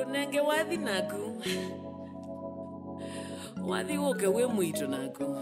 nenge wathi naku. Wathi woke we muito naku.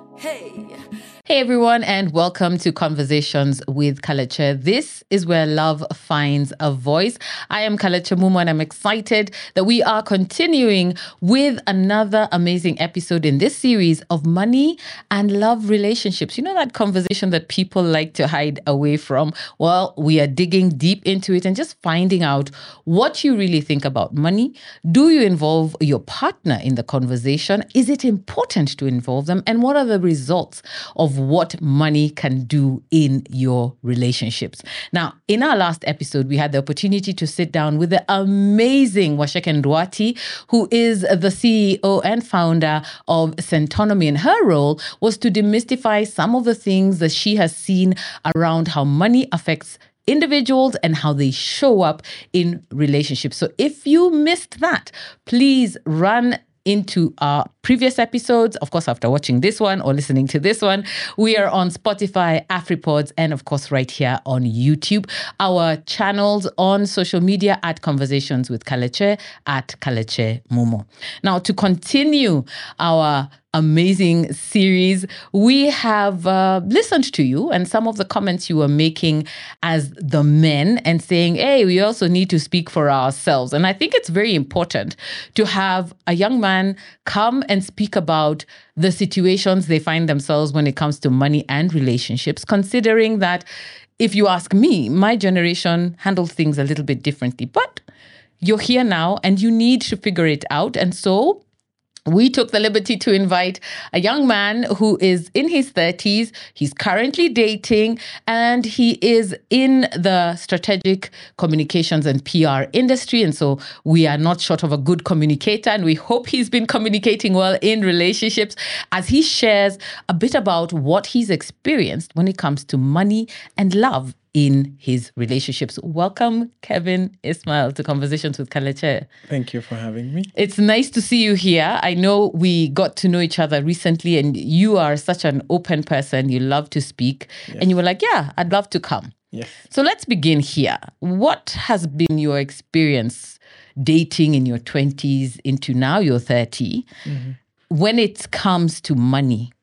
Hey. Hey everyone, and welcome to Conversations with Kalechi. This is where love finds a voice. I am Kalechi Mumo, and I'm excited that we are continuing with another amazing episode in this series of money and love relationships. You know that conversation that people like to hide away from? Well, we are digging deep into it and just finding out what you really think about money. Do you involve your partner in the conversation? Is it important to involve them? And what are the results of what money can do in your relationships? Now, in our last episode, we had the opportunity to sit down with the amazing Washeke Nduati, who is the CEO and founder of Centonomy. And her role was to demystify some of the things that she has seen around how money affects individuals and how they show up in relationships. So if you missed that, please run into our previous episodes. Of course, after watching this one or listening to this one, we are on Spotify, AfriPods, and of course, right here on YouTube. Our channels on social media at Conversations with Kalechi, at Kalechi Mumo. Now, to continue our amazing series, we have listened to you and some of the comments you were making as the men and saying, hey, we also need to speak for ourselves. And I think it's very important to have a young man come and speak about the situations they find themselves when it comes to money and relationships, considering that if you ask me, my generation handles things a little bit differently. But you're here now and you need to figure it out. And so we took the liberty to invite a young man who is in his 30s. He's currently dating and he is in the strategic communications and PR industry. And so we are not short of a good communicator, and we hope he's been communicating well in relationships as he shares a bit about what he's experienced when it comes to money and love in his relationships. Welcome, Kevin Ismail, to Conversations with Kalechi. Thank you for having me. It's nice to see you here. I know we got to know each other recently, and you are such an open person. You love to speak. Yes. And you were like, yeah, I'd love to come. Yes. So let's begin here. What has been your experience dating in your 20s into now you're 30 when it comes to money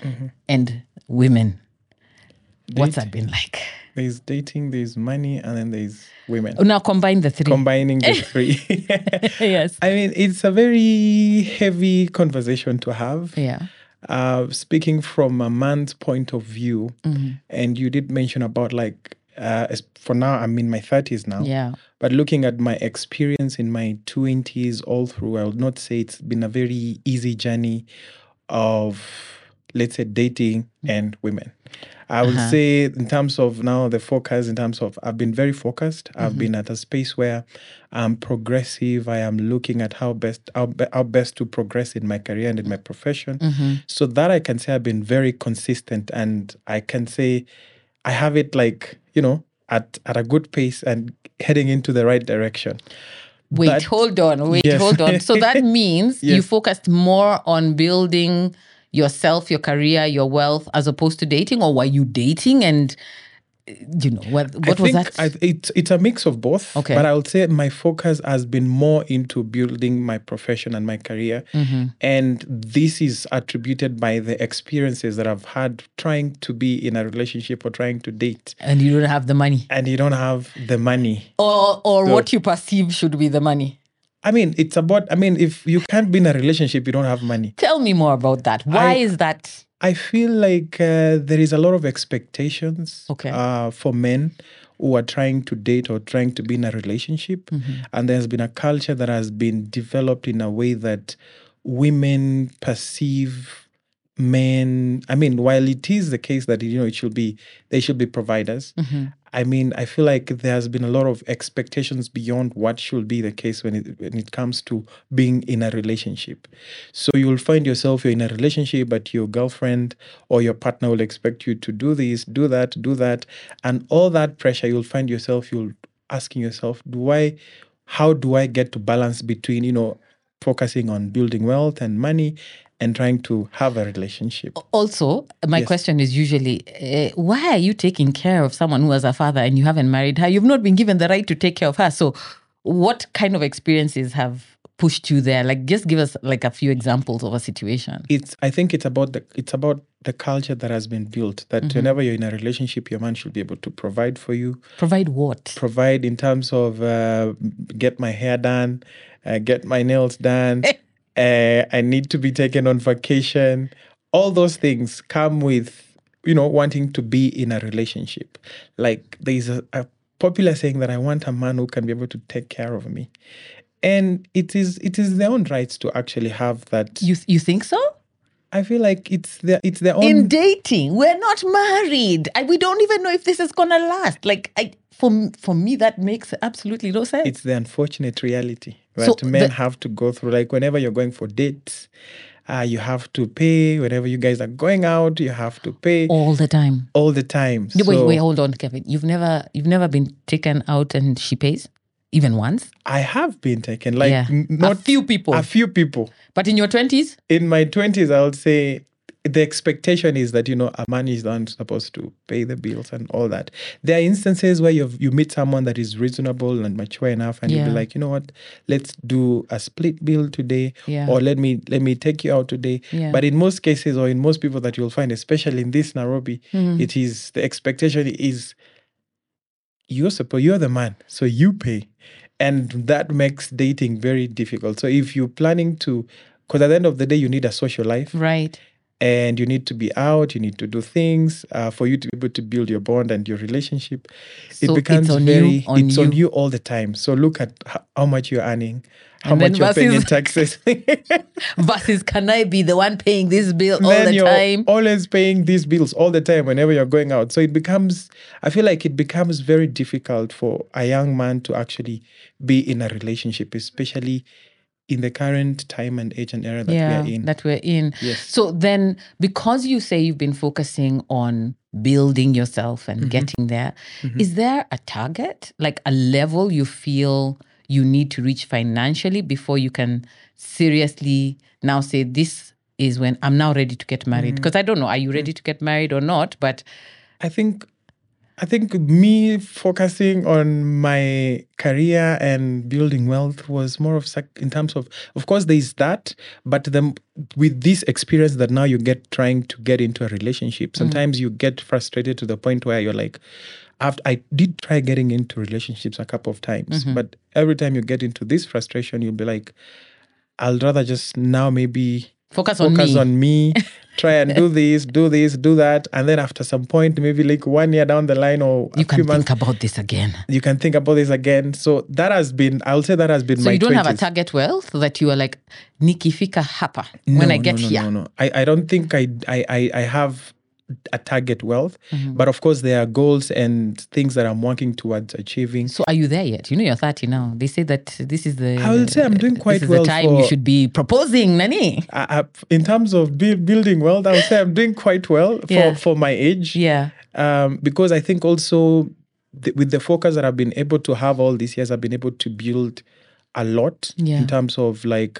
and women? What's that been like? There's dating, there's money, and then there's women. Now combine the three. Combining the three. Yes. I mean, it's a very heavy conversation to have. Yeah. Speaking from a man's point of view, and you did mention about for now, I'm in my 30s now. Yeah. But looking at my experience in my 20s all through, I would not say it's been a very easy journey of, let's say, dating and women. I would say in terms of now the focus, in terms of I've been very focused. I've been at a space where I'm progressive. I am looking at how best to progress in my career and in my profession. So that I can say I've been very consistent, and I can say I have it at a good pace and heading into the right direction. Hold on. So that means you focused more on building yourself, your career, your wealth, as opposed to dating? Or were you dating and, what was that? It's a mix of both. Okay. But I would say my focus has been more into building my profession and my career. And this is attributed by the experiences that I've had trying to be in a relationship or trying to date. And you don't have the money. Or what you perceive should be the money. I mean, it's about, if you can't be in a relationship, you don't have money. Tell me more about that. Why is that? I feel like there is a lot of expectations for men who are trying to date or trying to be in a relationship. And there's been a culture that has been developed in a way that women perceive men. While it is the case that, they should be providers. I feel like there has been a lot of expectations beyond what should be the case when it comes to being in a relationship. So you'll find yourself, you're in a relationship, but your girlfriend or your partner will expect you to do this, do that. And all that pressure, you'll find yourself, you're asking yourself, how do I get to balance between, focusing on building wealth and money and trying to have a relationship. Also, my question is usually, why are you taking care of someone who has a father and you haven't married her? You've not been given the right to take care of her. So what kind of experiences have pushed you there? Like, just give us like a few examples of a situation. I think it's about the culture that has been built, that whenever you're in a relationship, your man should be able to provide for you. Provide what? Provide in terms of get my hair done, get my nails done. I need to be taken on vacation. All those things come with, wanting to be in a relationship. Like, there's a popular saying that I want a man who can be able to take care of me. And it is their own rights to actually have that. You think so? I feel like it's their own. In dating, we're not married. We don't even know if this is gonna last. Like, for me, that makes absolutely no sense. It's the unfortunate reality that men have to go through. Like, whenever you're going for dates, you have to pay. Whenever you guys are going out, you have to pay all the time. All the time. Wait, hold on, Kevin. You've never been taken out and she pays? Even once? I have been taken. Like, not a few people. A few people. But in your 20s? In my 20s, I would say the expectation is that, a man is the one supposed to pay the bills and all that. There are instances where you meet someone that is reasonable and mature enough, and you'll be like, you know what, let's do a split bill today, or let me take you out today. Yeah. But in most cases, or in most people that you'll find, especially in this Nairobi, it is the expectation is you're the man, so you pay. And that makes dating very difficult. So if you're planning to, because at the end of the day, you need a social life. Right. And you need to be out, you need to do things for you to be able to build your bond and your relationship. So it becomes it's on you all the time. So look at how much you're earning, how much you're paying in taxes. Versus, can I be the one paying this bill all the time? Always paying these bills all the time whenever you're going out. So I feel like it becomes very difficult for a young man to actually be in a relationship, especially in the current time and age and era that we're in. Yes. So then, because you say you've been focusing on building yourself and getting there, is there a target, like a level you feel you need to reach financially before you can seriously now say, this is when I'm now ready to get married? Because I don't know, are you ready to get married or not? But I think me focusing on my career and building wealth was more of in terms of course, there is that, but then with this experience that now you get trying to get into a relationship, sometimes you get frustrated to the point where you're like, I did try getting into relationships a couple of times, but every time you get into this frustration, you'll be like, I'll rather just now maybe focus on me, try and do this, do that. And then after some point, maybe like 1 year down the line or you can think about this again. You can think about this again. So that has been, I'll say that has been so my 20s. So you don't have a target wealth that you are like, nikifika hapa when I get here? No. I don't think I have a target wealth, but of course there are goals and things that I'm working towards achieving. So are you there yet? You're 30 now. They say that this is the... I will say I'm doing quite well. This is the time you should be proposing, Nani. In terms of building wealth, I would say I'm doing quite well for my age. Yeah. Because I think also with the focus that I've been able to have all these years, I've been able to build a lot in terms of like...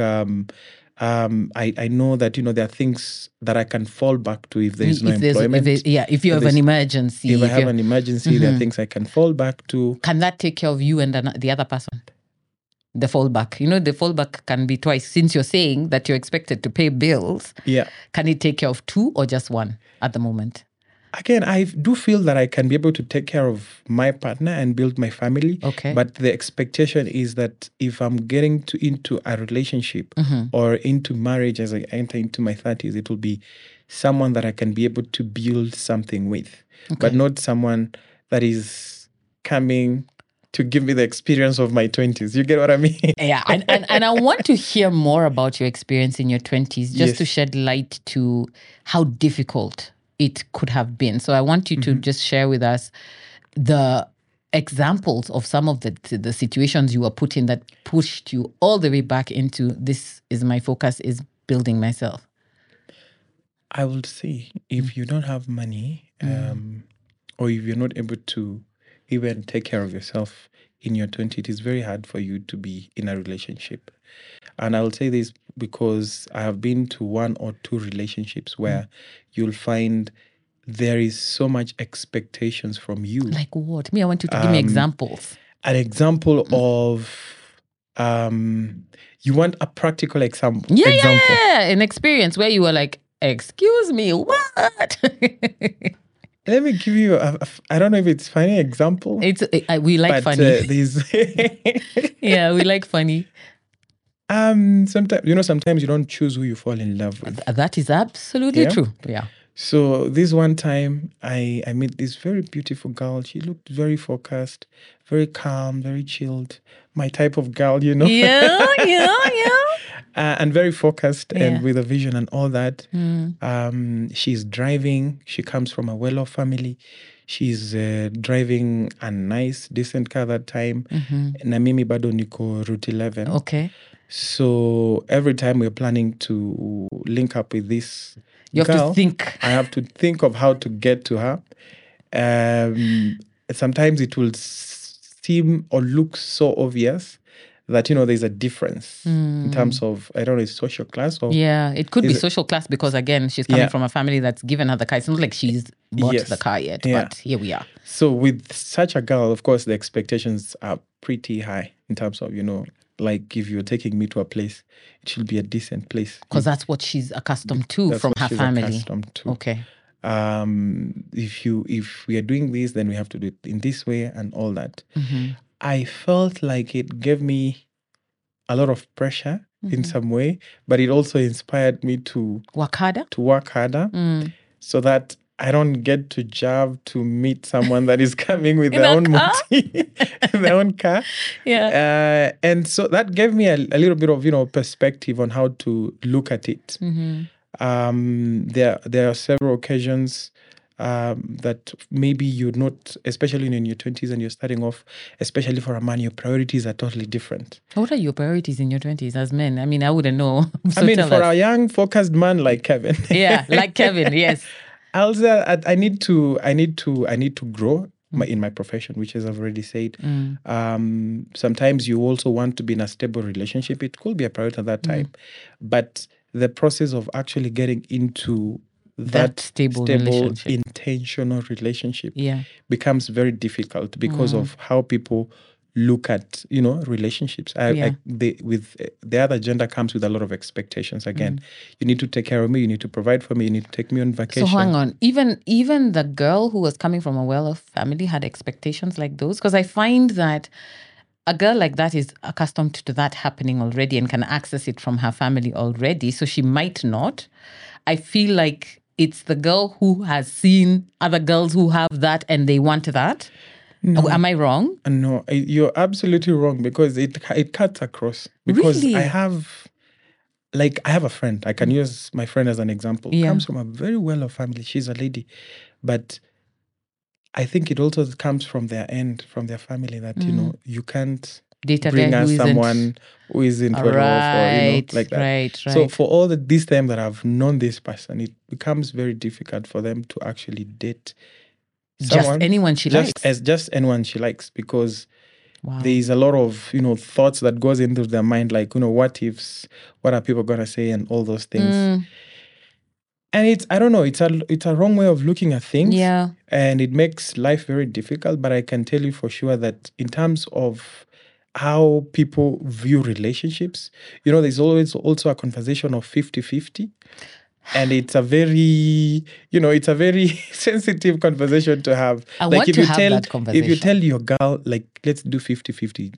I know that, there are things that I can fall back to if there is no employment. If you have an emergency. If I have an emergency, there are things I can fall back to. Can that take care of you and the other person? The fallback. The fallback can be twice. Since you're saying that you're expected to pay bills, can it take care of two or just one at the moment? Again, I do feel that I can be able to take care of my partner and build my family. Okay. But the expectation is that if I'm getting into a relationship or into marriage as I enter into my 30s, it will be someone that I can be able to build something with, but not someone that is coming to give me the experience of my 20s. You get what I mean? Yeah. And I want to hear more about your experience in your 20s, just to shed light to how difficult it could have been. So I want you to just share with us the examples of some of the situations you were put in that pushed you all the way back into, this is my focus, is building myself. I would say if you don't have money or if you're not able to even take care of yourself in your 20s, it is very hard for you to be in a relationship. And I will say this because I have been to 1 or 2 relationships where you'll find there is so much expectations from you. Like what? I want you to give me examples. An example of You want a practical example? Yeah. An experience where you were like, excuse me, what? Let me give you I don't know if it's funny example. We like funny. Yeah, we like funny. Sometimes you don't choose who you fall in love with. That is absolutely true. Yeah. So this one time I met this very beautiful girl. She looked very focused, very calm, very chilled. My type of girl, Yeah. And very focused and with a vision and all that. She's driving. She comes from a well-off family. She's driving a nice, decent car that time. Na mimi bado niko Route 11. Okay. So every time we're planning to link up with this girl, have to think. I have to think of how to get to her. Sometimes it will seem or look so obvious that, there's a difference in terms of, I don't know, social class. Or it could be social class because, again, she's coming from a family that's given her the car. It's not like she's bought the car yet, but here we are. So with such a girl, of course, the expectations are pretty high in terms of, like if you're taking me to a place, it should be a decent place. Because that's what she's accustomed to from her family. Accustomed to. Okay. If we are doing this, then we have to do it in this way and all that. I felt like it gave me a lot of pressure in some way, but it also inspired me to work harder. So that I don't get to job to meet someone that is coming with their own motive, their own car. Yeah. And so that gave me a little bit of, perspective on how to look at it. There are several occasions that maybe you're not, especially in your 20s and you're starting off, especially for a man, your priorities are totally different. What are your priorities in your 20s as men? I mean, I wouldn't know. So for a young, focused man like Kevin. Yeah, like Kevin, yes. I'll say I need to grow in my profession, which as I've already said. Sometimes you also want to be in a stable relationship. It could be a priority at that time. But the process of actually getting into that stable intentional relationship becomes very difficult because of how people look at relationships. With the other gender comes with a lot of expectations. Again, you need to take care of me, you need to provide for me, you need to take me on vacation. So hang on, even the girl who was coming from a well-off family had expectations like those? Because I find that a girl like that is accustomed to that happening already and can access it from her family already, so she might not. I feel like it's the girl who has seen other girls who have that and they want that. No. Am I wrong? No, you're absolutely wrong because it cuts across. Because really? I have a friend. I can use my friend as an example. Comes from a very well-off family. She's a lady. But I think it also comes from their end, from their family that, you can't bring us someone who isn't well off or, like that. Right. So for all this time that I've known this person, it becomes very difficult for them to actually date just anyone she likes. Just anyone she likes, because there is a lot of, thoughts that goes into their mind, like, what ifs, what are people going to say and all those things. And I don't know, it's a wrong way of looking at things. Yeah. And it makes life very difficult. But I can tell you for sure that in terms of how people view relationships, there's always also a conversation of 50-50. And it's a very, sensitive conversation to have. I want to have that conversation. If you tell your girl, like, let's do 50-50,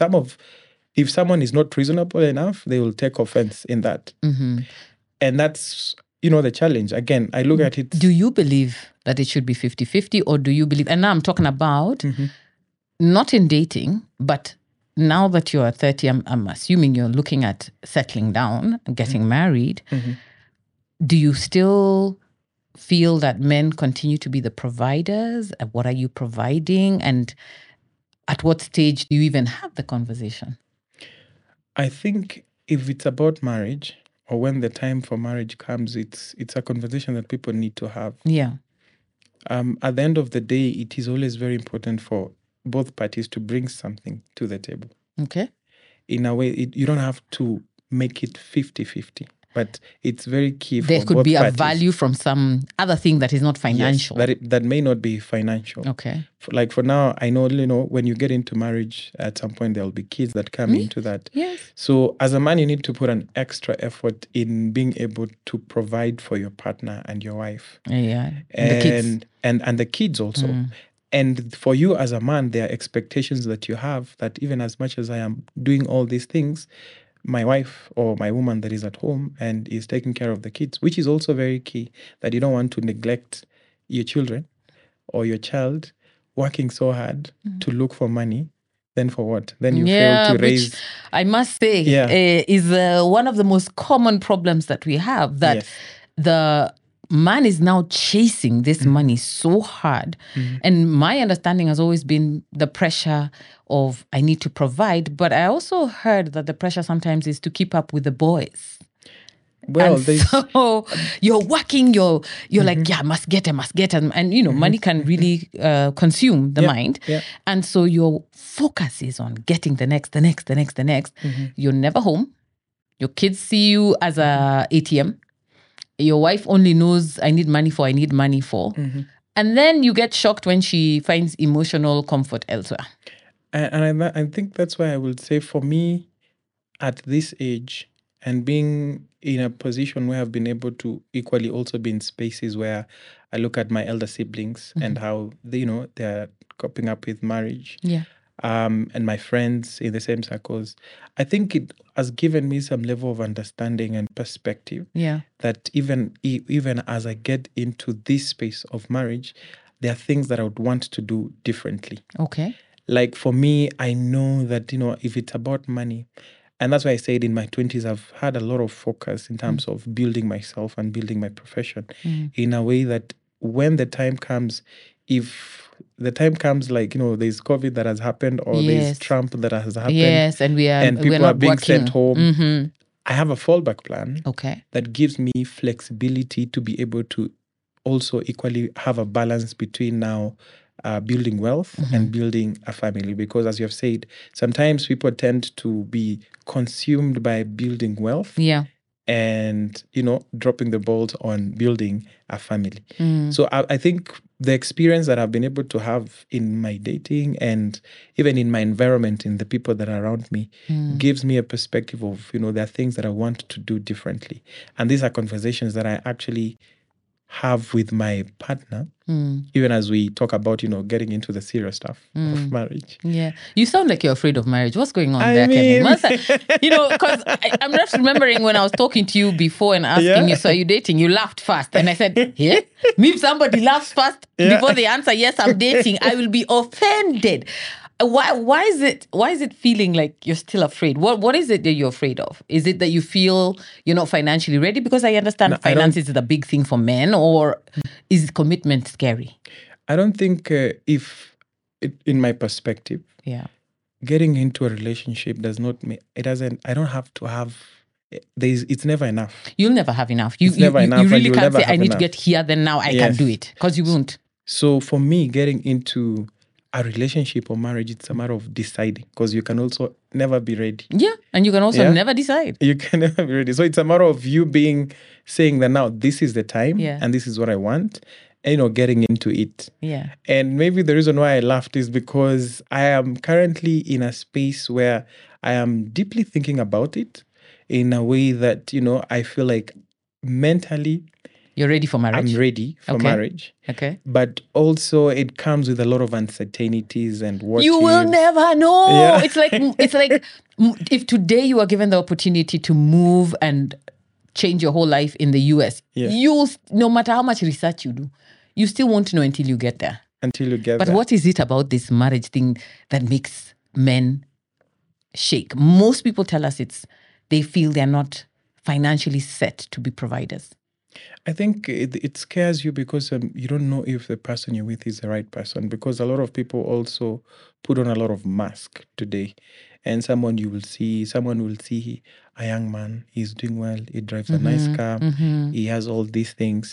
if someone is not reasonable enough, they will take offense in that. And that's, the challenge. Again, I look at it. Do you believe that it should be 50-50, or do you believe, and now I'm talking about not in dating, but now that you're 30, I'm assuming you're looking at settling down and getting married. Do you still feel that men continue to be the providers? What are you providing? And at what stage do you even have the conversation? I think if it's about marriage, or when the time for marriage comes, it's a conversation that people need to have. Yeah. At the end of the day, it is always very important for both parties to bring something to the table. Okay. In a way, you don't have to make it 50-50. but it's very key for there could both be parties. a value from some other thing that is not financial. Yes, that may not be financial. Okay. Like for now, I know, when you get into marriage, at some point there'll be kids that come into that. Yes. So as a man, you need to put an extra effort in being able to provide for your partner and your wife. Yeah. And the kids. And the kids also. And for you as a man, there are expectations that you have that even as much as I am doing all these things, my wife or my woman that is at home and is taking care of the kids, which is also very key, that you don't want to neglect your children or your child working so hard to look for money. Then for what? Then you fail to raise. Which I must say is one of the most common problems that we have, that the man is now chasing this money so hard. And my understanding has always been the pressure of I need to provide, but I also heard that the pressure sometimes is to keep up with the boys. Well, so you're working, you're like, I must get. And money can really consume the mind. Yeah. And so your focus is on getting the next. You're never home. Your kids see you as a ATM. Your wife only knows I need money for. And then you get shocked when she finds emotional comfort elsewhere. And I think that's why I would say, for me, at this age, and being in a position where I've been able to equally also be in spaces where I look at my elder siblings and how they're coping up with marriage. Yeah. And my friends in the same circles, I think it has given me some level of understanding and perspective. Yeah. That even as I get into this space of marriage, there are things that I would want to do differently. Okay. Like for me, I know that, if it's about money, and that's why I said in my 20s, I've had a lot of focus in terms of building myself and building my profession in a way that when the time comes, if the time comes, like, there's COVID that has happened, or there's Trump that has happened. Yes, and people are being working. sent home. I have a fallback plan that gives me flexibility to be able to also equally have a balance between now building wealth and building a family. Because as you have said, sometimes people tend to be consumed by building wealth. Yeah. And, dropping the balls on building a family. So I think the experience that I've been able to have in my dating and even in my environment, in the people that are around me, gives me a perspective of, there are things that I want to do differently. And these are conversations that I actually have with my partner, even as we talk about, getting into the serious stuff of marriage. Yeah. You sound like you're afraid of marriage. What's going on there, Kevin? Because I'm just remembering when I was talking to you before and asking you, so are you dating? You laughed fast. And I said, yeah? Me, if somebody laughs fast before they answer, yes, I'm dating, I will be offended. Why is it feeling like you're still afraid? What is it that you're afraid of? Is it that you feel you're not financially ready? Because I understand finances is a big thing for men, or is commitment scary? I don't think in my perspective, getting into a relationship does not mean it doesn't. I don't have to have. It's never enough. You'll never have enough. It's never enough. You really can't say I need enough. to get here, then now I can do it, because you won't. So for me, getting into a relationship or marriage, it's a matter of deciding, because you can also never be ready. Yeah, and you can also never decide. You can never be ready. So it's a matter of you saying that now this is the time and this is what I want, and, getting into it. Yeah. And maybe the reason why I laughed is because I am currently in a space where I am deeply thinking about it in a way that, I feel like mentally, you're ready for marriage? I'm ready for marriage. Okay. But also it comes with a lot of uncertainties and what you will never know. Yeah. It's like if today you are given the opportunity to move and change your whole life in the US, you'll, no matter how much research you do, you still won't know until you get there. But what is it about this marriage thing that makes men shake? Most people tell us they feel they're not financially set to be providers. I think it scares you because you don't know if the person you're with is the right person, because a lot of people also put on a lot of mask today. And someone will see a young man, he's doing well, he drives a nice car, he has all these things.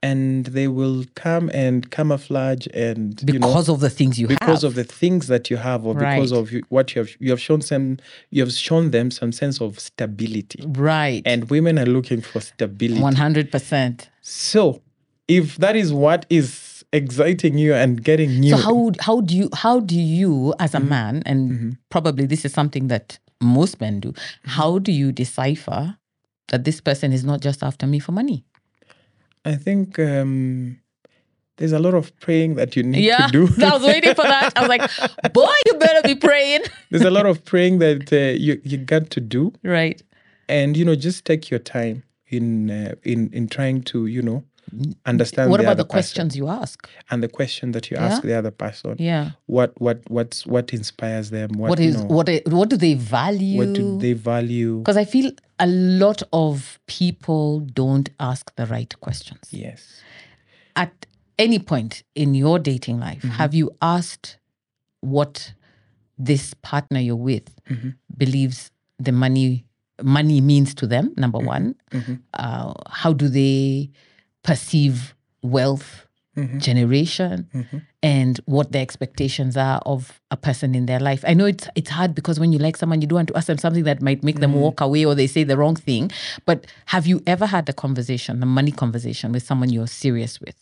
and they will come and camouflage and because of the things you have, because of the things that you have, or because of what you have shown them some sense of stability. Right. And women are looking for stability. 100%. So if that is what is exciting you and getting you, so how do you as a man, and probably this is something that most men do, how do you decipher that this person is not just after me for money? I think there's a lot of praying that you need to do. I was waiting for that. I was like, boy, you better be praying. There's a lot of praying that you got to do. Right. And, just take your time in trying to, understand. What about the questions you ask? And the question that you ask the other person. Yeah. What inspires them? What do they value? What do they value? Because I feel a lot of people don't ask the right questions. Yes. At any point in your dating life, have you asked what this partner you're with believes the money means to them, number one? How do they perceive wealth generation, and what the expectations are of a person in their life? I know it's hard because when you like someone, you don't want to ask them something that might make them walk away or they say the wrong thing. But have you ever had a money conversation with someone you're serious with?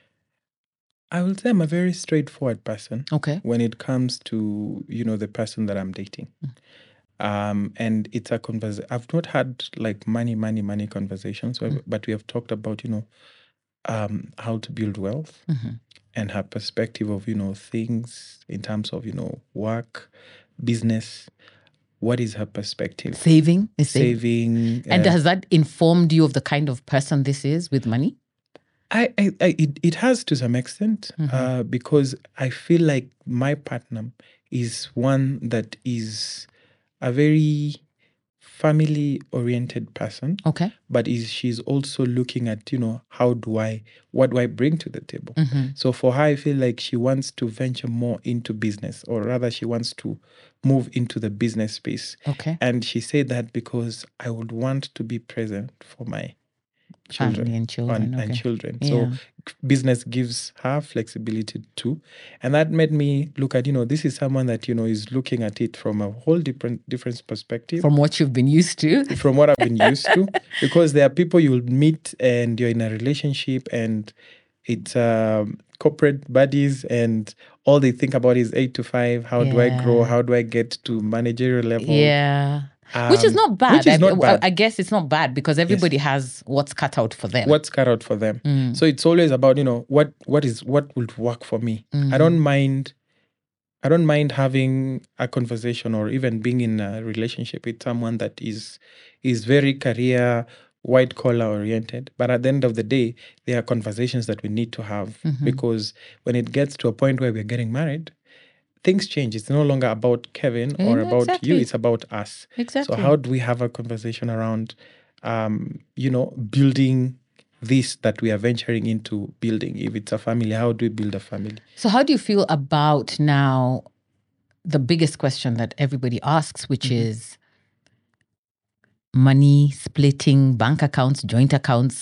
I will say I'm a very straightforward person. Okay. When it comes to, the person that I'm dating. And it's a conversation. I've not had like money conversations, but we have talked about, how to build wealth and her perspective of, things in terms of, work, business. What is her perspective? Saving. And has that informed you of the kind of person this is with money? It has to some extent, because I feel like my partner is one that is a very family-oriented person. Okay. But she's also looking at, what do I bring to the table? So for her, I feel like she wants to venture more into business, or rather she wants to move into the business space. Okay. And she said that because I would want to be present for my children. Family and children. And children. Yeah. So business gives her flexibility too. And that made me look at, this is someone that, is looking at it from a whole different perspective. From what you've been used to. From what I've been used to. Because there are people you'll meet and you're in a relationship and it's corporate buddies and all they think about is 8 to 5. How do I grow? How do I get to managerial level? Yeah. Which is not bad. I guess it's not bad because everybody has what's cut out for them. So it's always about, what will work for me. I don't mind having a conversation or even being in a relationship with someone that is very career, white collar oriented. But at the end of the day, there are conversations that we need to have because when it gets to a point where we're getting married, things change. It's no longer about Kevin or about you. It's about us. Exactly. So how do we have a conversation around, building this that we are venturing into building? If it's a family, how do we build a family? So how do you feel about now the biggest question that everybody asks, which is money, splitting, bank accounts, joint accounts?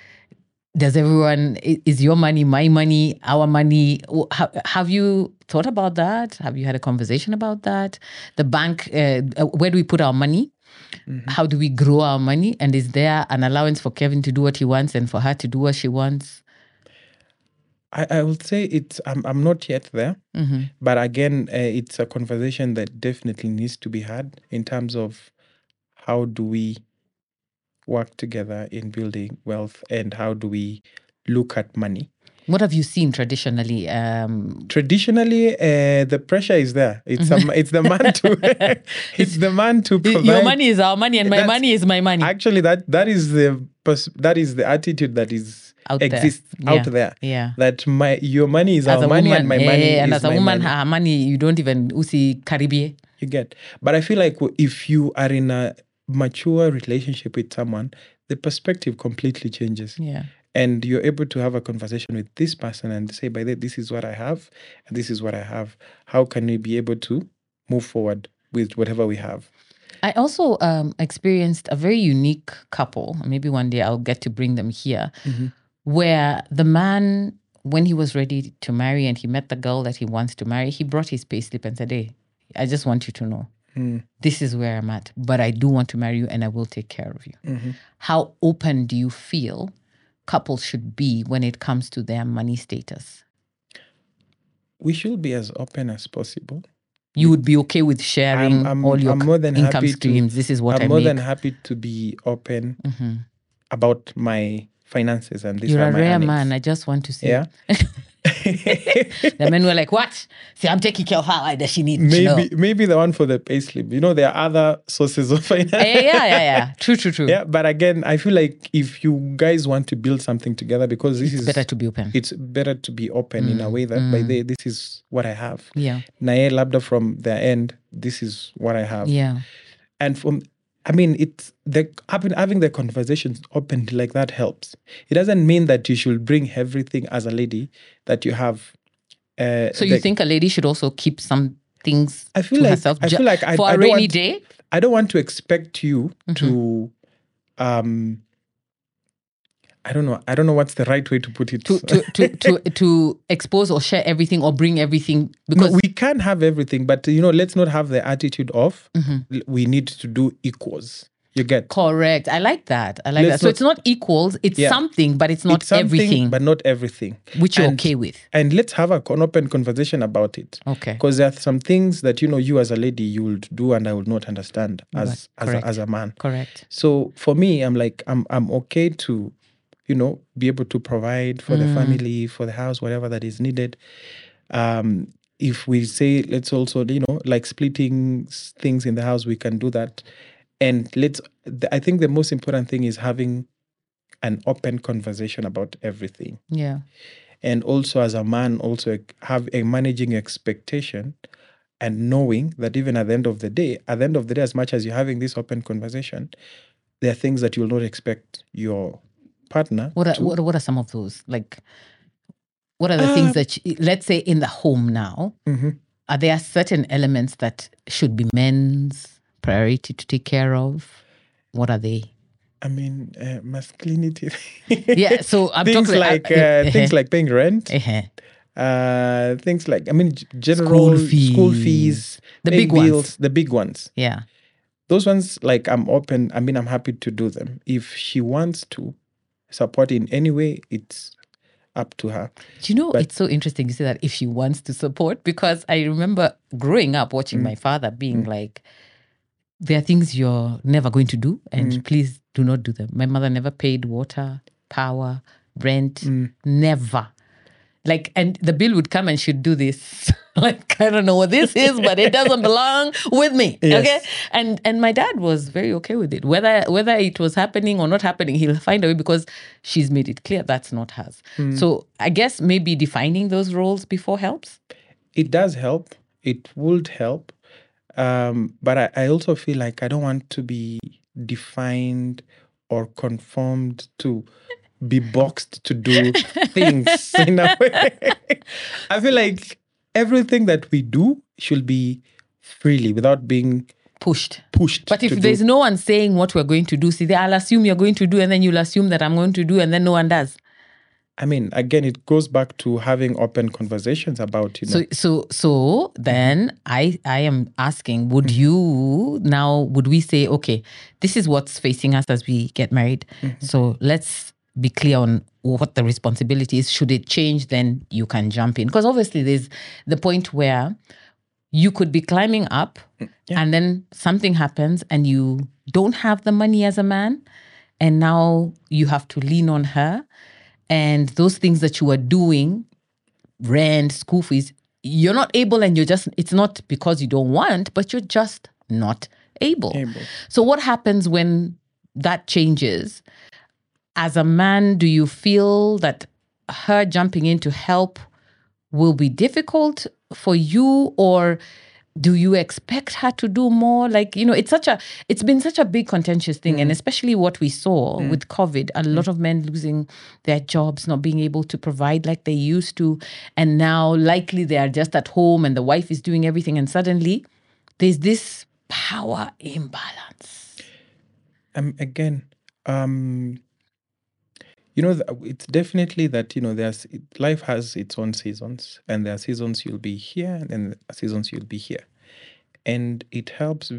Is your money, my money, our money? Have you thought about that? Have you had a conversation about that? The bank, where do we put our money? How do we grow our money? And is there an allowance for Kevin to do what he wants and for her to do what she wants? I would say I'm not yet there. But again, it's a conversation that definitely needs to be had in terms of how do we work together in building wealth and how do we look at money. What have you seen traditionally? Traditionally, the pressure is there. It's the man to it's the man to provide. Your money is our money, and my money is my money. Actually, that is the attitude that exists out there. Yeah. That your money is our money, and my money is my money. And as a woman, her money, you don't even usi karibie. You get. But I feel like if you are in a mature relationship with someone, the perspective completely changes. Yeah. And you're able to have a conversation with this person and say, by the way, this is what I have and this is what I have. How can we be able to move forward with whatever we have? I also experienced a very unique couple. Maybe one day I'll get to bring them here, where the man, when he was ready to marry and he met the girl that he wants to marry, he brought his payslip and said, hey, I just want you to know, this is where I'm at, but I do want to marry you and I will take care of you. Mm-hmm. How open do you feel couples should be when it comes to their money status? We should be as open as possible. You would be okay with sharing all your income streams. This is what I make. I'm more than happy to be open about my finances, and this You're are a my rare earnings. man, I just want to say. Yeah. The men were like, what? See, I'm taking care of her. Why does she need to know? Maybe the one for the payslip. You know, there are other sources of finance. Yeah. True. Yeah, but again, I feel like if you guys want to build something together, because it's better to be open. It's better to be open in a way that by the this is what I have. Yeah. Nae labda from their end, this is what I have. Yeah. And it's having the conversations open like that helps. It doesn't mean that you should bring everything as a lady that you have. So you think a lady should also keep some things herself? I feel like for a rainy day? I don't want to expect you to I don't know what's the right way to put it. To expose or share everything or bring everything, because we can have everything, but let's not have the attitude of we need to do equals. You get correct. I like that. So it's not equals. It's something, but it's not everything. But not everything, which you're okay with. And let's have an open conversation about it. Okay. Because there are some things that you as a lady you will do and I will not understand as a man. Correct. So for me, I'm like I'm okay to be able to provide for the family, for the house, whatever that is needed. If we say let's also like splitting things in the house, we can do that. And I think the most important thing is having an open conversation about everything. Yeah. And also as a man, also have a managing expectation and knowing that even at the end of the day, as much as you're having this open conversation, there are things that you'll not expect your partner. What are some of those? Like, what are the things that, let's say in the home now, are there certain elements that should be men's priority to take care of? What are they? I mean, masculinity. Yeah, so I'm things talking like things like paying rent. Things like general school fees, the big bills, ones. The big ones. Yeah, those ones. Like I'm open. I mean, I'm happy to do them. If she wants to support in any way, it's up to her. Do you know, it's so interesting you say that, if she wants to support, because I remember growing up watching my father being like, there are things you're never going to do, and please do not do them. My mother never paid water, power, rent, never. Like, and the bill would come and she'd do this. Like, I don't know what this is, but it doesn't belong with me. Yes. Okay? And my dad was very okay with it. Whether it was happening or not happening, he'll find a way, because she's made it clear that's not hers. So I guess maybe defining those roles before helps? It does help. It would help. But I also feel like I don't want to be defined or conformed to be boxed to do things in a way. I feel like everything that we do should be freely without being pushed. But if there's no one saying what we're going to do, see, I'll assume you're going to do, and then you'll assume that I'm going to do, and then no one does. I mean, again, it goes back to having open conversations about, So then I am asking, would we say, okay, this is what's facing us as we get married. So let's be clear on what the responsibility is. Should it change, then you can jump in. Because obviously there's the point where you could be climbing up and then something happens and you don't have the money as a man, and now you have to lean on her. And those things that you were doing, rent, school fees, you're not able, and it's not because you don't want, but you're just not able. So what happens when that changes? As a man, do you feel that her jumping in to help will be difficult for you, or do you expect her to do more? Like, it's been such a big contentious thing. And especially what we saw with COVID, a lot of men losing their jobs, not being able to provide like they used to. And now likely they are just at home and the wife is doing everything. And suddenly there's this power imbalance. It's definitely that, life has its own seasons, and there are seasons you'll be here, and then seasons you'll be here. And it helps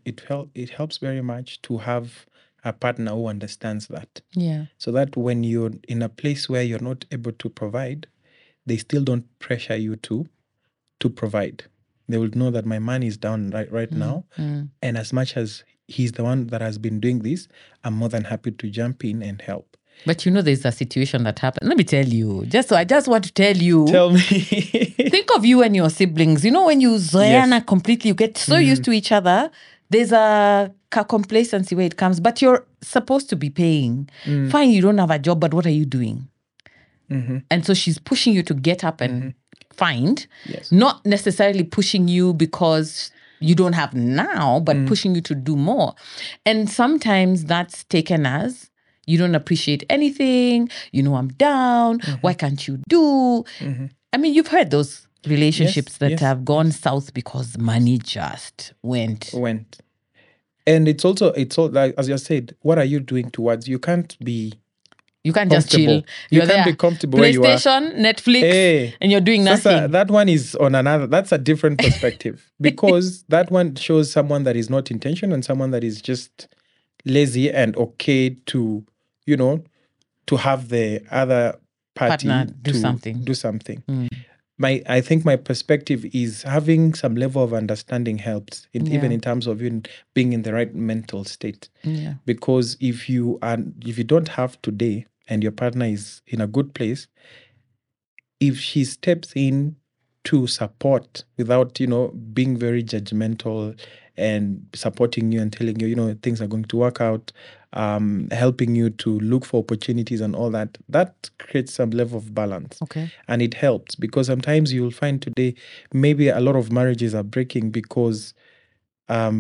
very much to have a partner who understands that. Yeah. So that when you're in a place where you're not able to provide, they still don't pressure you to provide. They will know that my man is down right now. And as much as he's the one that has been doing this, I'm more than happy to jump in and help. But there's a situation that happened. Let me tell you. I just want to tell you. Tell me. Think of you and your siblings. When you zoeana completely, you get so used to each other. There's a complacency where it comes. But you're supposed to be paying. Fine, you don't have a job, but what are you doing? And so she's pushing you to get up and find. Yes. Not necessarily pushing you because you don't have now, but pushing you to do more. And sometimes that's taken as, you don't appreciate anything. I'm down. Why can't you do? I mean, you've heard those relationships that have gone south because money just went. And it's all like, as you said, what are you doing towards? You can't just chill. You can't be comfortable where you are. PlayStation, Netflix, and you're doing nothing. That one is on another. That's a different perspective because that one shows someone that is not intentional and someone that is just lazy and okay to, to have the other party partner do something. I think my perspective is having some level of understanding helps, even in terms of being in the right mental state. Yeah. Because if you don't have today and your partner is in a good place, if she steps in to support without, being very judgmental and supporting you and telling you, things are going to work out, helping you to look for opportunities and all that, that creates some level of balance. Okay. And it helps because sometimes you'll find today, maybe a lot of marriages are breaking because the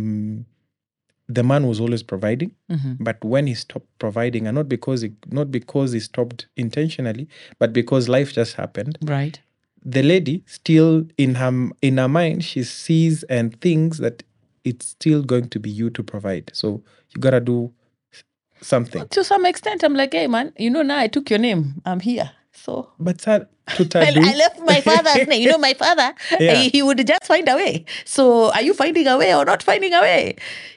man was always providing, but when he stopped providing, and not because he stopped intentionally, but because life just happened. Right. The lady still in her mind, she sees and thinks that it's still going to be you to provide. So you gotta do something. To some extent, I'm like, hey man, now I took your name. I'm here. So, but I left my father's name. My father, he would just find a way. So, are you finding a way or not finding a way?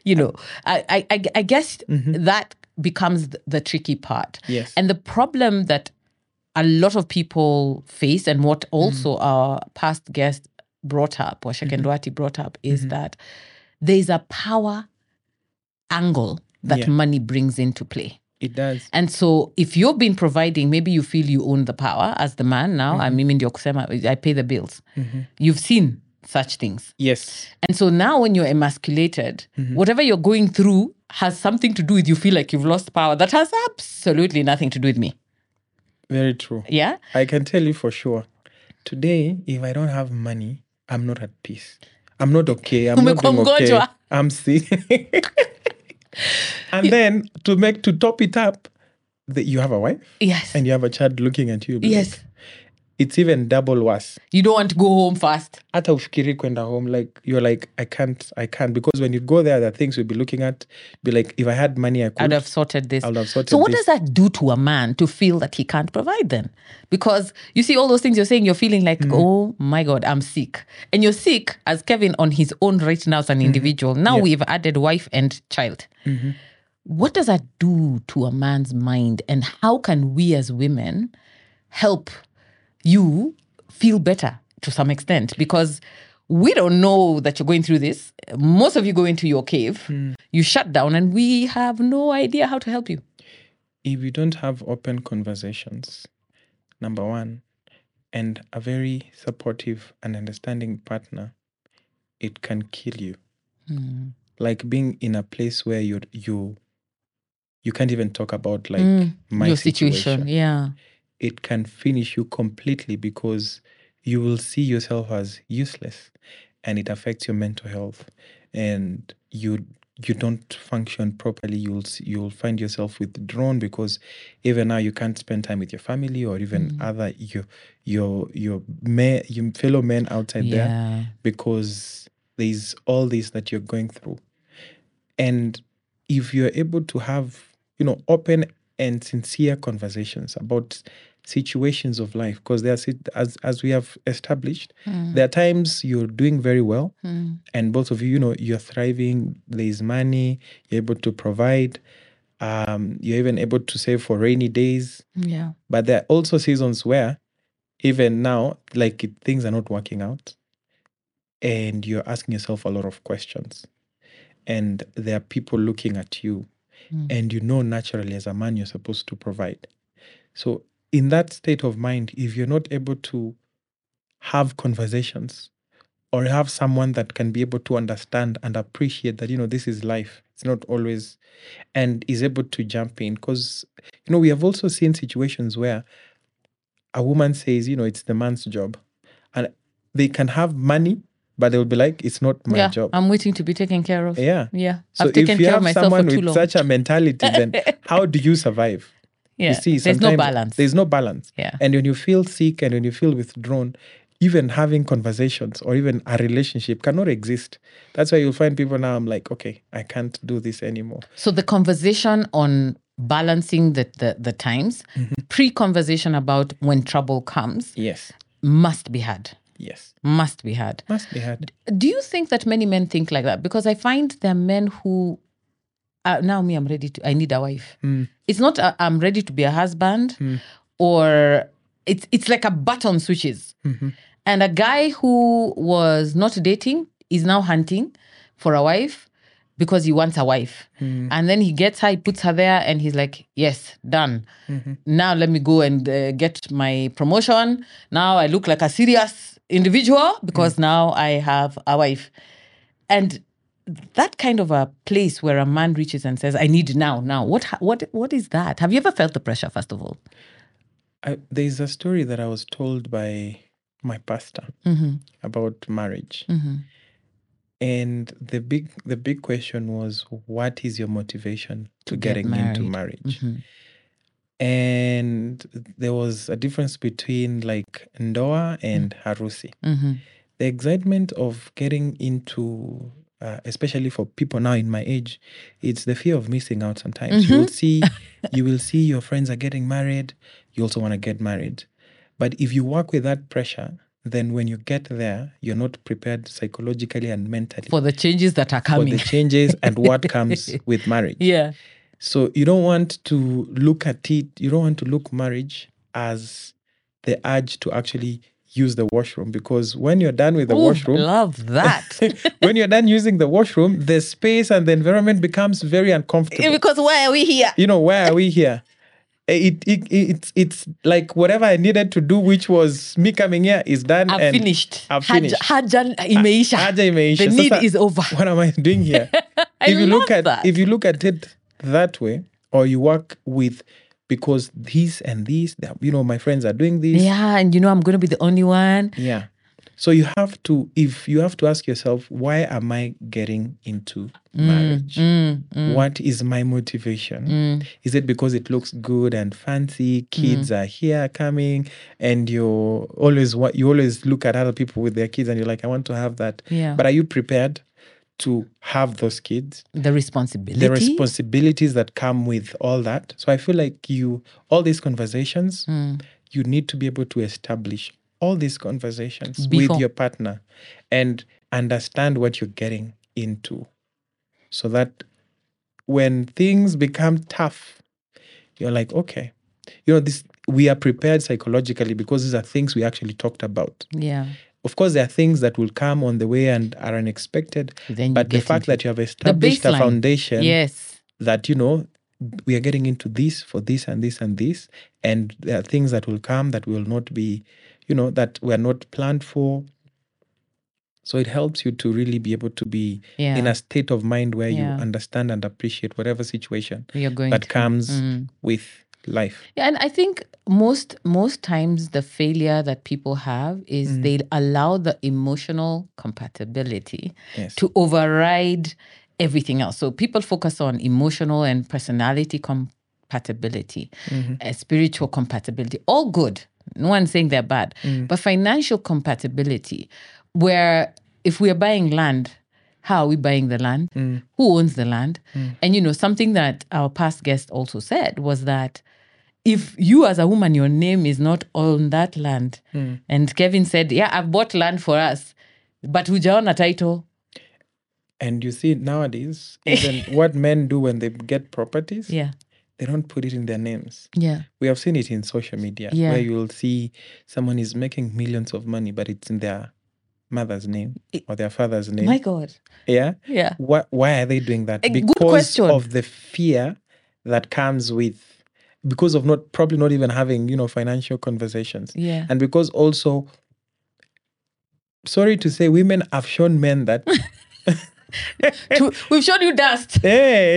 I guess that becomes the tricky part. Yes. And the problem that a lot of people face, and what also our past guest brought up, or Shekendwati brought up, is that there's a power angle that money brings into play. It does. And so if you've been providing, maybe you feel you own the power as the man now. I mean, I pay the bills. You've seen such things. Yes. And so now when you're emasculated, whatever you're going through has something to do with you feel like you've lost power. That has absolutely nothing to do with me. Very true. Yeah? I can tell you for sure. Today, if I don't have money, I'm not at peace. I'm not okay. I'm not doing okay. I'm sick. And then to top it up, you have a wife. Yes. And you have a child looking at you. Yes. Like, it's even double worse. You don't want to go home fast. Hata ufikiri kwenda home, like you're like, I can't. Because when you go there are things you'll be looking at, be like, if I had money, I'd have sorted this. So what does that do to a man to feel that he can't provide then? Because you see all those things you're saying, you're feeling like, oh my God, I'm sick. And you're sick as Kevin on his own right now as an individual. Now we've added wife and child. What does that do to a man's mind? And how can we as women help you feel better to some extent? Because we don't know that you're going through this. Most of you go into your cave, you shut down, and we have no idea how to help you. If you don't have open conversations, number one, and a very supportive and understanding partner, it can kill you. Like being in a place where you can't even talk about like my your situation. Yeah. It can finish you completely because you will see yourself as useless, and it affects your mental health, and you don't function properly. You'll find yourself withdrawn because even now you can't spend time with your family or even other your fellow men outside there, because there's all this that you're going through. And if you're able to have open and sincere conversations about situations of life, because there are, as we have established, there are times you're doing very well, and both of you, you're thriving. There is money, you're able to provide. You're even able to save for rainy days. Yeah. But there are also seasons where, even now, like things are not working out, and you're asking yourself a lot of questions, and there are people looking at you, and naturally as a man you're supposed to provide. So in that state of mind, if you're not able to have conversations or have someone that can be able to understand and appreciate that, this is life, it's not always, and is able to jump in, because, we have also seen situations where a woman says, it's the man's job, and they can have money, but they'll be like, it's not my job. I'm waiting to be taken care of. Yeah. So I've taken care of myself for too long. If you have someone with such a mentality, then how do you survive? Yeah. You see, there's no balance. There's no balance. Yeah. And when you feel sick and when you feel withdrawn, even having conversations or even a relationship cannot exist. That's why you'll find people now, I'm like, okay, I can't do this anymore. So the conversation on balancing the times, pre-conversation about when trouble comes, yes, must be had. Yes. Must be had. Must be had. Do you think that many men think like that? Because I find there are men who, now I'm ready I need a wife. It's not I'm ready to be a husband, or it's like a button switches. And a guy who was not dating is now hunting for a wife because he wants a wife. And then he gets her, he puts her there, and he's like, yes, done. Now let me go and get my promotion. Now I look like a serious individual because now I have a wife. And that kind of a place where a man reaches and says, I need now. What is that? Have you ever felt the pressure, first of all? There's a story that I was told by my pastor about marriage. And the big question was, what is your motivation to getting into marriage? And there was a difference between like ndoa and harusi. The excitement of getting into, especially for people now in my age, it's the fear of missing out sometimes. You will see your friends are getting married. You also want to get married. But if you work with that pressure, then when you get there, you're not prepared psychologically and mentally for the changes that are coming. For the changes and what comes with marriage. Yeah. So you don't want to look at it, you don't want to look marriage as the urge to actually use the washroom, because when you're done with the washroom... love that. When you're done using the washroom, the space and the environment becomes very uncomfortable. Because why are we here? Why are we here? It's like whatever I needed to do, which was me coming here, is done. I've finished. Haja imeisha. The need is over. What am I doing here? If you look at it that way, or you work with, because this and this, my friends are doing this. Yeah, and I'm going to be the only one. Yeah. So you have to ask yourself, why am I getting into marriage? What is my motivation? Is it because it looks good and fancy? Kids are here coming, and you always look at other people with their kids, and you're like, I want to have that. Yeah. But are you prepared to have those kids? The responsibilities that come with all that. So I feel like all these conversations, you need to be able to establish all these conversations with your partner and understand what you're getting into, so that when things become tough, you're like, okay, we are prepared psychologically, because these are things we actually talked about. Yeah. Of course, there are things that will come on the way and are unexpected, but the fact that you have established a foundation, that, we are getting into this for this and this and this, and there are things that will come that will not be, that were not planned for. So it helps you to really be able to be in a state of mind where you understand and appreciate whatever situation that comes with life. Yeah, and I think most times the failure that people have is they allow the emotional compatibility to override everything else. So people focus on emotional and personality compatibility, spiritual compatibility, all good. No one's saying they're bad. But financial compatibility, where if we are buying land, how are we buying the land? Who owns the land? And, something that our past guest also said was that if you as a woman, your name is not on that land, and Kevin said, yeah, I've bought land for us, but hujaona title. And you see nowadays, even what men do when they get properties, they don't put it in their names. Yeah. We have seen it in social media where you'll see someone is making millions of money, but it's in their mother's name or their father's name. My God. Yeah? Yeah. Why are they doing that? Good question. Of the fear that comes with, because of probably not even having, financial conversations. Yeah. And because also, sorry to say, women have shown men that... We've shown you dust. Here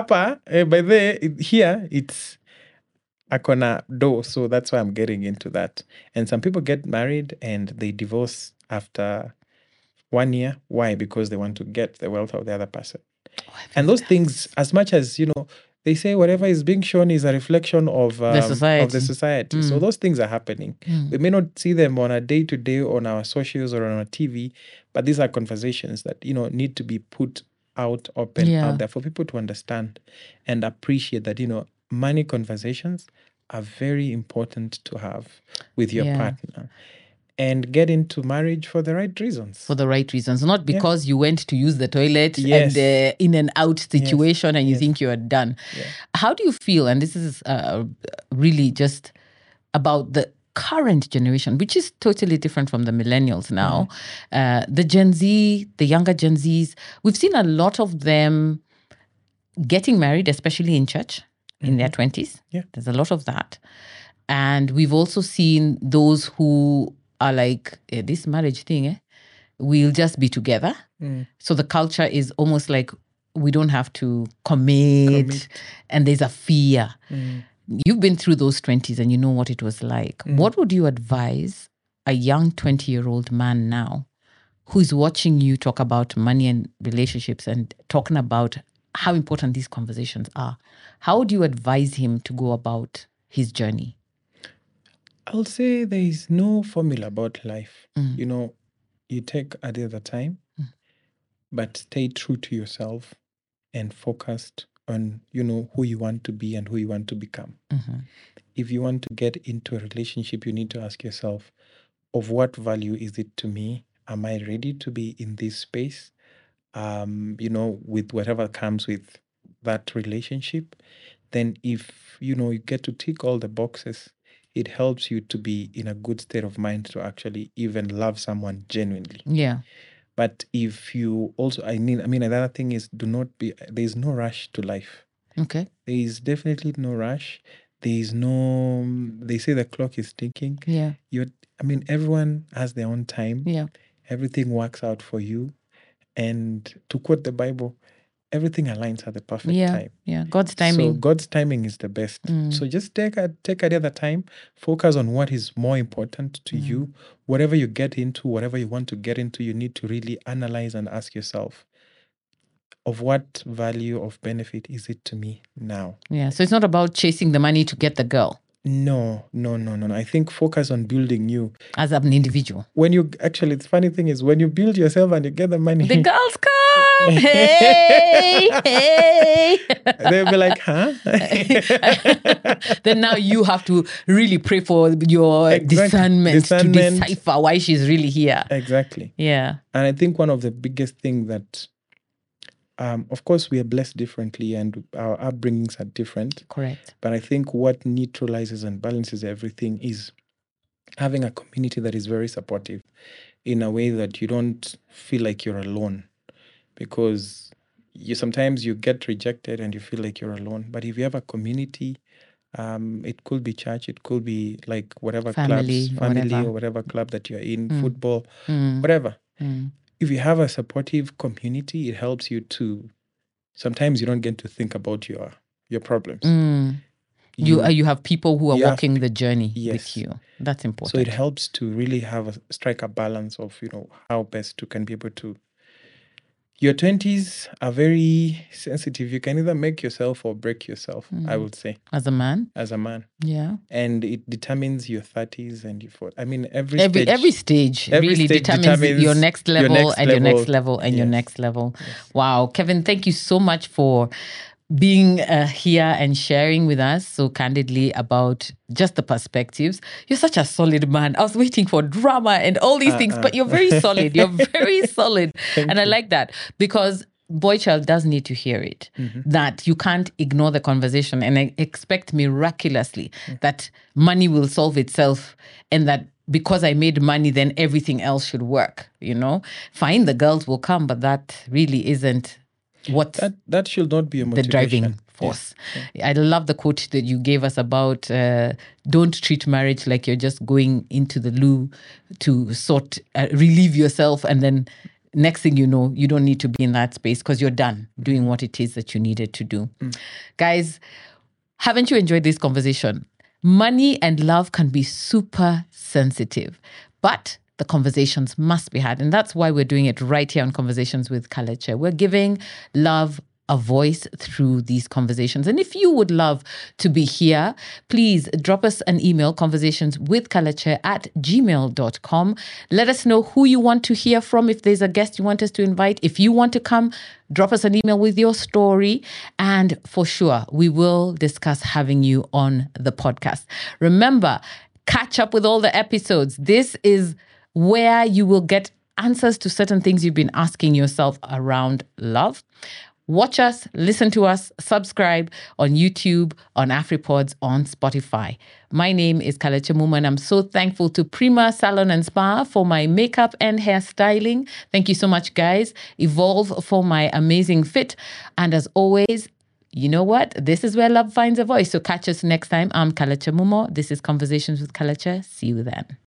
it's akona do, so that's why I'm getting into that. And some people get married and they divorce after 1 year. Why? Because they want to get the wealth of the other person. And those things, as much as they say whatever is being shown is a reflection of the society. So those things are happening. We may not see them on a day-to-day on our socials or on our TV, but these are conversations that need to be put out open out there for people to understand and appreciate that money conversations are very important to have with your partner. And get into marriage for the right reasons. For the right reasons. Not because you went to use the toilet and in and out situation and you think you are done. Yeah. How do you feel, and this is really just about the current generation, which is totally different from the millennials now, the Gen Z, the younger Gen Zs, we've seen a lot of them getting married, especially in church, in their 20s. Yeah. There's a lot of that. And we've also seen those who are like, this marriage thing, we'll just be together. So the culture is almost like we don't have to commit. And there's a fear. You've been through those 20s and you know what it was like. What would you advise a young 20-year-old man now who's watching you talk about money and relationships and talking about how important these conversations are? How would you advise him to go about his journey? I'll say there is no formula about life. You take a day at a time, but stay true to yourself and focused on, who you want to be and who you want to become. If you want to get into a relationship, you need to ask yourself, of what value is it to me? Am I ready to be in this space? With whatever comes with that relationship. Then if, you get to tick all the boxes, it helps you to be in a good state of mind to actually even love someone genuinely. Yeah. But if you also, another thing is there's no rush to life. Okay. There is definitely no rush. They say the clock is ticking. Yeah. Everyone has their own time. Yeah. Everything works out for you. And to quote the Bible, everything aligns at the perfect time. Yeah, God's timing. So God's timing is the best. So just take a day at a time. Focus on what is more important to you. Whatever you get into, whatever you want to get into, you need to really analyze and ask yourself, of what value of benefit is it to me now? Yeah, so it's not about chasing the money to get the girl. No. I think focus on building you. As an individual. The funny thing is, when you build yourself and you get the money. The girls come! Hey! They'll be like, huh? Then now you have to really pray for your discernment to decipher why she's really here. Exactly. Yeah. And I think one of the biggest things that, of course, we are blessed differently and our upbringings are different. Correct. But I think what neutralizes and balances everything is having a community that is very supportive in a way that you don't feel like you're alone. Because sometimes you get rejected and you feel like you're alone. But if you have a community, it could be church, it could be like whatever family or whatever club that you're in, football, whatever. If you have a supportive community, it helps you to, sometimes you don't get to think about your problems. You have people who are walking the journey with you. That's important. So it helps to really strike a balance of, how best to can be able to, Your 20s are very sensitive. You can either make yourself or break yourself, I would say. As a man? As a man. Yeah. And it determines your 30s and your 40s. I mean, every stage really determines your next level and your next level and your next level. Yes. Wow. Kevin, thank you so much for being here and sharing with us so candidly about just the perspectives. You're such a solid man. I was waiting for drama and all these things, but you're very solid. You're very solid. And I like that because boy child does need to hear it, that you can't ignore the conversation and expect miraculously that money will solve itself and that because I made money, then everything else should work. Fine, the girls will come, but that really isn't what that should not be a motivation. The driving force. Yeah. I love the quote that you gave us about don't treat marriage like you're just going into the loo to relieve yourself, and then next thing you know, you don't need to be in that space because you're done doing what it is that you needed to do. Guys, haven't you enjoyed this conversation? Money and love can be super sensitive, but the conversations must be had. And that's why we're doing it right here on Conversations with Kalechi. We're giving love a voice through these conversations. And if you would love to be here, please drop us an email, conversationswithkalechi@gmail.com. Let us know who you want to hear from. If there's a guest you want us to invite, if you want to come, drop us an email with your story. And for sure, we will discuss having you on the podcast. Remember, catch up with all the episodes. This is where you will get answers to certain things you've been asking yourself around love. Watch us, listen to us, subscribe on YouTube, on AfriPods, on Spotify. My name is Kalechi Mumu, and I'm so thankful to Prima Salon and Spa for my makeup and hairstyling. Thank you so much, guys. Evolve for my amazing fit. And as always, you know what? This is where love finds a voice. So catch us next time. I'm Kalechi Mumu. This is Conversations with Kalechi. See you then.